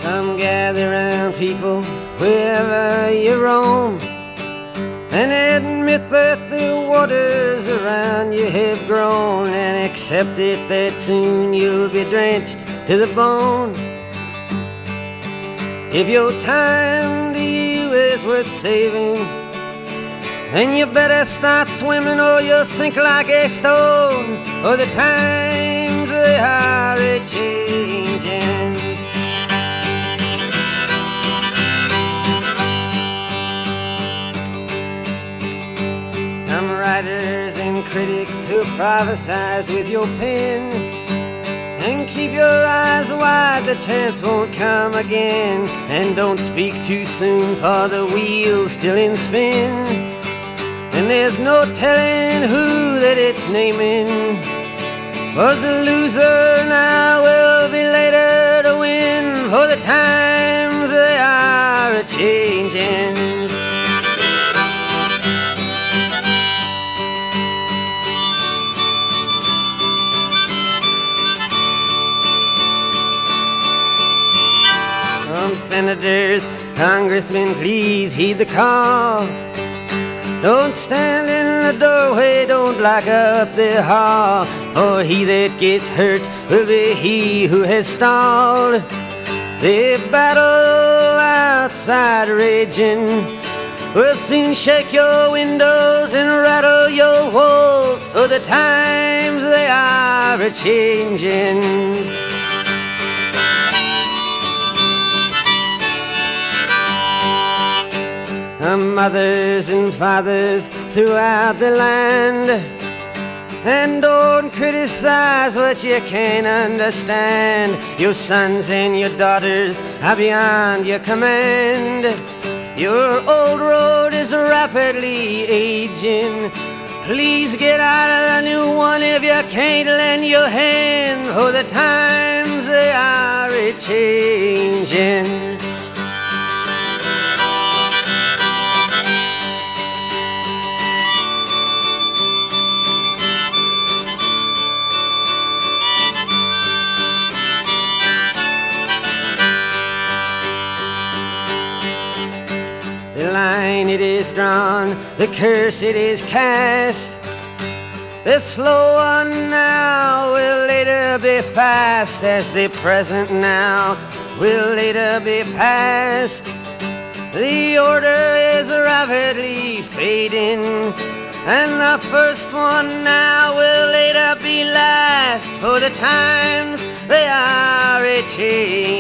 Come gather round, people, wherever you roam, and admit that the waters around you have grown, and accept it that soon you'll be drenched to the bone. If your time to you is worth saving, then you better start swimming or you'll sink like a stone, for the times they are a-changing. Some writers and critics who prophesize with your pen, and keep your eyes wide, the chance won't come again. And don't speak too soon, for the wheel's still in spin, and there's no telling who that it's naming. 'Cause the loser now will be later to win, for the times they are a-changing. Senators, congressmen, please heed the call. Don't stand in the doorway, don't block up the hall, for he that gets hurt will be he who has stalled. The battle outside raging will soon shake your windows and rattle your walls, for the times they are a-changing. Mothers and fathers throughout the land, and don't criticize what you can't understand. Your sons and your daughters are beyond your command. Your old road is rapidly aging. Please get out of the new one if you can't lend your hand, for the times they are a-changing. The line it is drawn, the curse it is cast. The slow one now will later be fast, as the present now will later be past. The order is rapidly fading, and the first one now will later be last, for the times they are a-changing.